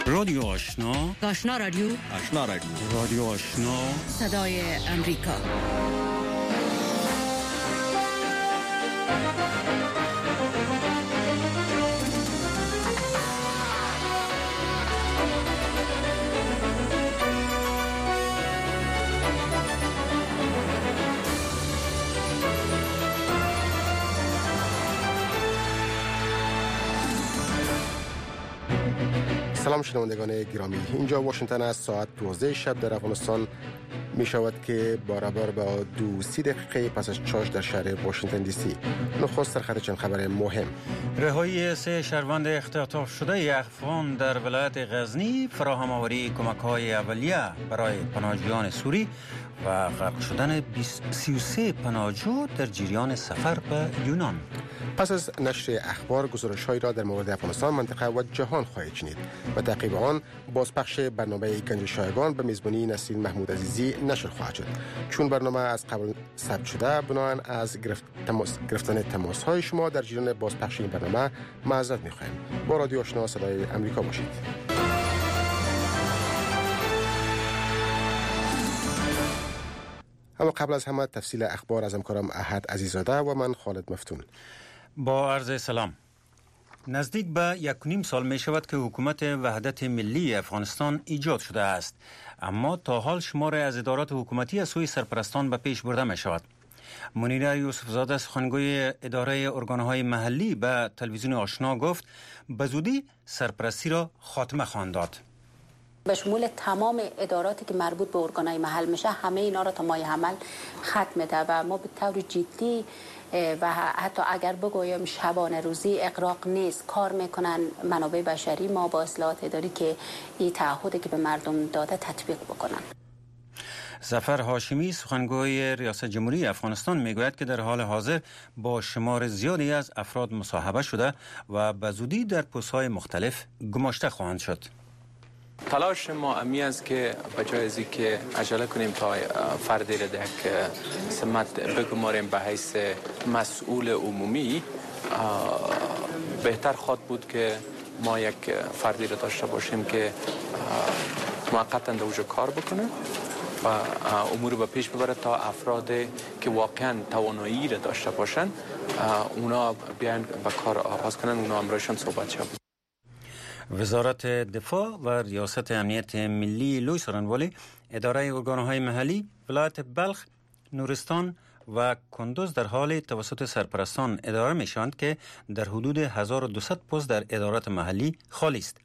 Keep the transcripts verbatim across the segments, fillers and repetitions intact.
رادیو آشنا، آشنا رادیو، آشنا رادیو، رادیو آشنا، صدای امریکا. سلام شنوندگان گرامی، اینجا واشنگتن است. ساعت دوازده شب در افغانستان می شود که برابر با دو سی دقیقه پس از چاش در شهر واشنگتن دی سی. نخست در خط چند خبر مهم: رهایی سه شهروند اختطاف شده افغان در ولایت غزنی، فراهم آوری کمک‌های اولیه برای پناهجویان سوری و غرق شدن سی و سه پناهجو در جریان سفر به یونان. پس از نشر اخبار، گزارش‌هایی را در مورد افغانستان، منطقه و جهان خواهید شنید. و تعقیب آن بازپخش برنامه گنج شایگان به میزبانی نسرین محمود عزیزی نشر خواهد شد. چون برنامه از قبل ثبت شده، بنابراین از گرفت تماس گرفتن تماس‌های شما در جریان بازپخش این برنامه معذرت می‌خواهیم. با رادیو آشنا صدای امریکا باشید. اما قبل از همه تفصیل اخبار از همکارم احد عزیزاده و من خالد مفتون. با عرض سلام. نزدیک به یک و نیم سال می شود که حکومت وحدت ملی افغانستان ایجاد شده است، اما تا حال شمار از ادارات حکومتی از سوی سرپرستان به پیش برده می شود. منیره یوسف زاده، سخنگوی اداره ارگانهای محلی، به تلویزیون آشنا گفت به زودی سرپرستی را خاتمه خواهند داد. به شمول تمام اداراتی که مربوط به ارگانهای محل میشه، همه اینا را تا ماه عمل ختم میده و ما به طور جدی و حتی اگر بگویم شبانه روزی اغراق نیست کار میکنن منابع بشری ما با اصلاحات اداری که این تعهدی که به مردم داده تطبیق بکنن. ظفر هاشمی، سخنگوی ریاست جمهوری افغانستان، میگوید که در حال حاضر با شمار زیادی از افراد مصاحبه شده و به زودی در پست‌های مختلف گماشته خواهند شد. تلاش ما امی است که بجای از که عجله کنیم تا فردی را در سمت بگماریم به حیث مسئول عمومی، بهتر خواد بود که ما یک فردی را داشته باشیم که موقتا در اوجا کار بکنه و امور به پیش ببره تا افراد که واقعا توانایی را داشته باشن اونا بیان به کار آغاز کنن، اونا امرایشان صحبت شد. وزارت دفاع و ریاست امنیت ملی لوی سرانوالی، اداره ارگانهای محلی ولایت بلخ، نورستان و کندوز در حال توسط سرپرستان اداره میشوند که در حدود هزار و دویست پست در ادارات محلی خالی است.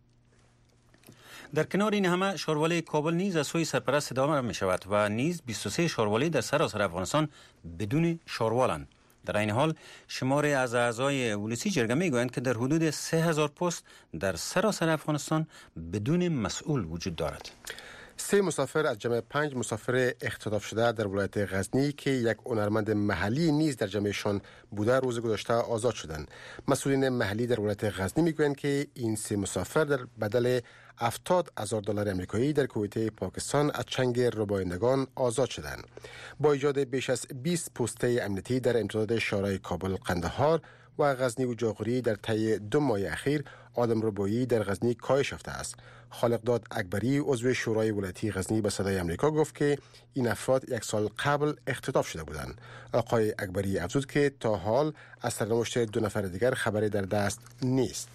در کنار این همه شاروالی کابل نیز از سوی سرپرست اداره می شود و نیز بیست و سه شاروالی در سراسر افغانستان بدون شاروالند. در این حال شمار از اعضای ولسی جرگه می گویند که در حدود سه هزار پست در سراسر افغانستان بدون مسئول وجود دارد. سه مسافر از جمع پنج مسافر اختطاف شده در ولایت غزنی که یک هنرمند محلی نیز در جمعشان بوده روز گذشته آزاد شدند. مسئولین محلی در ولایت غزنی میگویند که این سه مسافر در بدل هفتاد هزار دلار آمریکایی در کویت پاکستان از چنگ ربایندگان آزاد شدند. با ایجاد بیش از بیست پسته امنیتی در امتداد شارع کابل، قندهار و غزنی و جاغوری در طی دو ماه اخیر، آدم ربایی در غزنی کاهش یافته است. خالقداد اکبری، عضو شورای ولایتی غزنی، به صدای امریکا گفت که این افراد یک سال قبل اختطاف شده بودند. آقای اکبری افزود که تا حال از سرنوشت دو نفر دیگر خبری در دست نیست.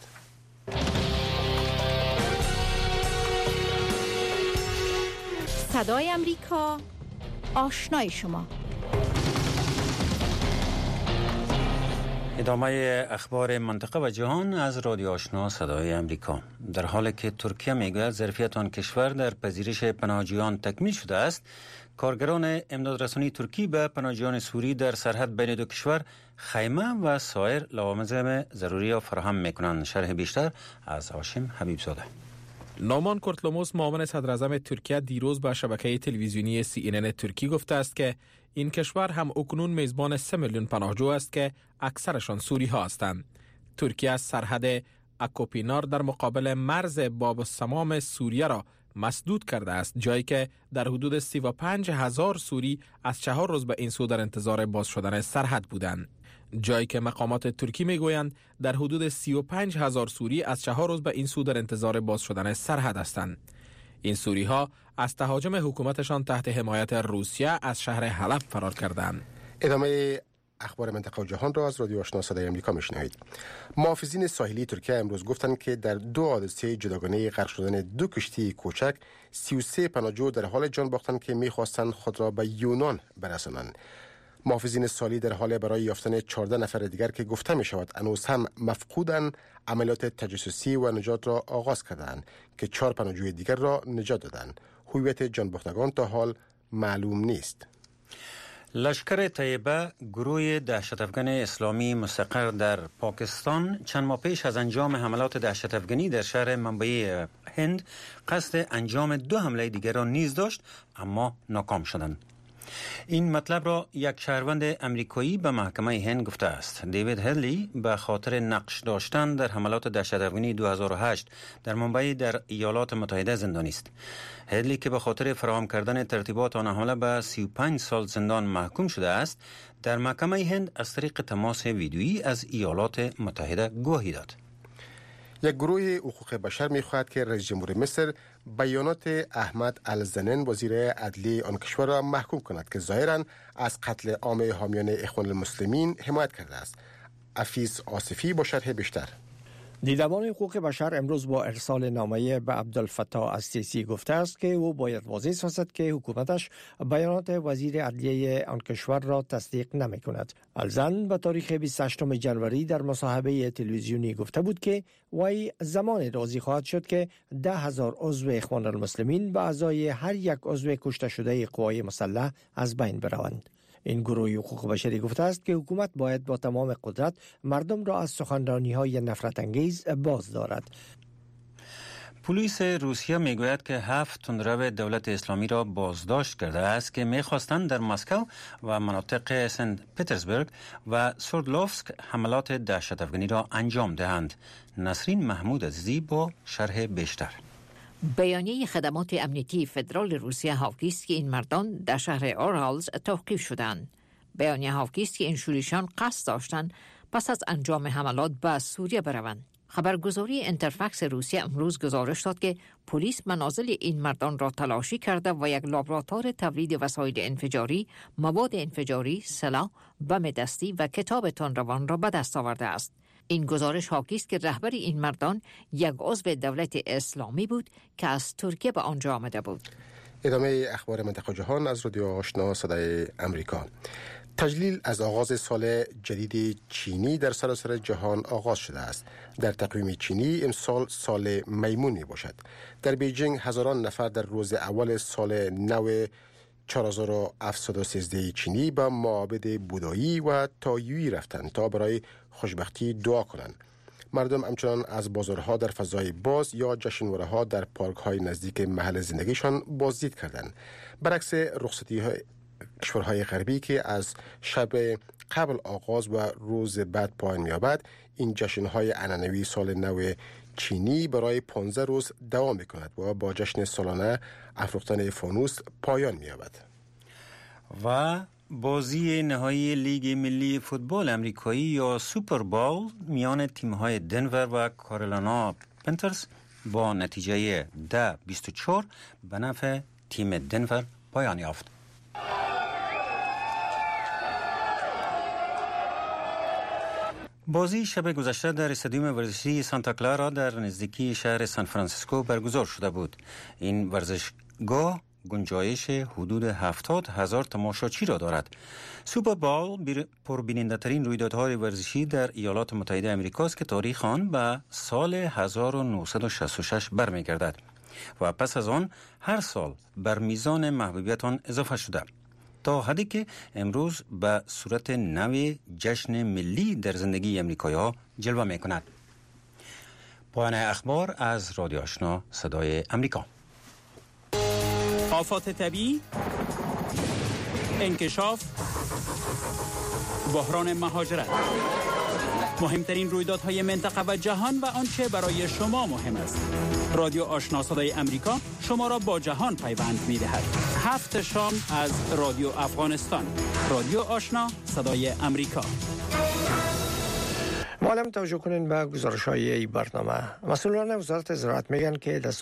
صدای امریکا، آشنای شما. ادامه اخبار منطقه و جهان از رادیو آشنا صدای امریکا. در حالی که ترکیه میگوید ظرفیت آن کشور در پذیرش پناهجویان تکمیل شده است، کارگران امدادرسانی ترکی به پناهجویان سوری در سرحد بین دو کشور خیمه و سایر لوازم ضروری را فراهم میکنند. شرح بیشتر از هاشم حبیبزاده. نامان کورتلوموس، معاون صدراعظم ترکیه، دیروز به شبکه تلویزیونی سی این ان ترکی گفته است که این کشور هم اکنون میزبان سه میلیون پناهجو است که اکثرشان سوری ها هستند. ترکیه از سرحد اکوپینار در مقابل مرز باب السمام سوریه را مسدود کرده است، جایی که در حدود سی و پنج هزار سوری از چهار روز به این سو در انتظار باز شدن سرحد بودند. جایی که مقامات ترکی میگویند در حدود سی و پنج هزار سوری از چهار روز به این سو در انتظار باز شدن سرحد هستند. این سوری ها از تهاجم حکومتشان تحت حمایت روسیه از شهر حلب فرار کردند. ادامه اخبار منطقه و جهان را از رادیو آشنا صدای آمریکا میشنوید. محافظین ساحلی ترکیه امروز گفتند که در دو حادثه جداگانه غرق شدن دو کشتی کوچک سی و سه پناهجو در حال جان باختند که میخواستند خود را به یونان برسانند. محافظین ساحلی در حال برای یافتن چهارده نفر دیگر که گفته می شود هنوز هم مفقودند عملیات تجسسی و نجات را آغاز کردند که چهار پناهجوی دیگر را نجات دادند. هویت جان باختگان تا حال معلوم نیست. لشکر طیبه، گروه دهشت افغان اسلامی مستقر در پاکستان، چند ماه پیش از انجام حملات دهشت افغانی در شهر منبعی هند قصد انجام دو حمله دیگر را نیز داشت، اما ناکام شدند. این مطلب را یک شهروند امریکایی به محکمه هند گفته است. دیوید هدلی به خاطر نقش داشتن در حملات دهشت افغانی دو هزار و هشت در منبعی در ایالات متحده زندانی است. هدلی که به خاطر فراهم کردن ترتیبات آن حمله به سی و پنج سال زندان محکوم شده است، در محکمه هند از طریق تماس ویدیویی از ایالات متحده گواهی داد. یک گروه حقوق بشر می‌خواهد که رئیس جمهور مصر بیانات احمد الزنن وزیر عدلیه آن کشور را محکوم کند که ظاهراً از قتل عام حامیان اخوان المسلمین حمایت کرده است. عفیظ آصفی با شرح بیشتر. دیدبان حقوق بشر امروز با ارسال نامه به عبدالفتاح السیسی گفته است که او باید واضح سازد که حکومتش بیانات وزیر عدلیه آن کشور را تصدیق نمی کند. الزن به تاریخ بیست و هشتم ژانویه در مصاحبه تلویزیونی گفته بود که وی زمان راضی خواهد شد که ده هزار عضو اخوان المسلمین به ازای هر یک عضو کشته شده قوای مسلح از بین بروند. این گروه حقوق بشری گفته است که حکومت باید با تمام قدرت مردم را از سخنرانی‌های نفرت انگیز باز دارد. پلیس روسیه میگوید که هفت تندرو دولت اسلامی را بازداشت کرده است که میخواستند در مسکو و مناطق سنت پترزبورگ و سوردلوفسک حملات دهشت افغانی را انجام دهند. نسرین محمود عزیزی با شرح بیشتر. بیانیه خدمات امنیتی فدرال روسیه حاکی است که این مردان در شهر اورالز توقیف شدند. بیانیه حاکی است که این شورشیان قصد داشتند پس از انجام حملات به سوریه بروند. خبرگزاری اینترفکس روسیه امروز گزارش داد که پلیس منازل این مردان را تلاشی کرده و یک لابراتوار تولید وسایل انفجاری، مواد انفجاری، سلاح، بم دستی و کتاب تندروان را به دست آورده است. این گزارش حاکی است که رهبر این مردان یک عضو دولت اسلامی بود که از ترکیه به آنجا آمده بود. ادامه اخبار منطقه جهان از رادیو آشنا صدای امریکا. تجلیل از آغاز سال جدید چینی در سراسر جهان آغاز شده است. در تقویم چینی امسال سال میمون می باشد. در بیجینگ هزاران نفر در روز اول سال نو چهار هزار و هفتصد و سیزده چینی به معابد بودایی و تایویی رفتند تا برای خوشبختی دعا کنند. مردم همچنان از بازارها در فضای باز یا جشنواره‌ها در پارک‌های نزدیک محل زندگیشان بازدید کردند. برعکس رخصتی‌های کشورهای غربی که از شب قبل آغاز و روز بعد پایان می‌یابد، این جشن‌های عنعنوی سال نو چینی برای پانزده روز دوام می‌کند و با جشن سالانه افروختن فانوس پایان می‌یابد. و بازی نهایی لیگ ملی فوتبال امریکایی یا سوپر بول میان تیم‌های دنور و کارولاینا پنترز با نتیجه ده بیست و چهار به نفع تیم دنور پایان یافت. بازی شب گذشته در استادیوم ورزشی سانتا کلارا در نزدیکی شهر سان فرانسیسکو برگزار شده بود. این ورزشگاه گنجایش حدود هفتاد هزار تماشاچی را دارد. سوپر بول پربیننده ترین رویدادهای ورزشی در ایالات متحده امریکا است که تاریخ آن به سال هزار و نهصد و شصت و شش برمیگردد و پس از آن هر سال بر میزان محبوبیت آن اضافه شده تا حدی که امروز به صورت نوی جشن ملی در زندگی امریکایی‌ها جلوه می‌کند. پایان اخبار از رادیو آشنا صدای امریکا. آفات طبیعی، انکشاف، بحران مهاجرت، مهمترین رویدادهای منطقه و جهان و آنچه برای شما مهم است. رادیو آشنا صدای امریکا شما را با جهان پیوند می‌دهد. هفت شام از رادیو افغانستان. رادیو آشنا صدای امریکا. معلم توجه کنین به گزارش‌های برنامه. مسئولان وزارت زراعت میگن که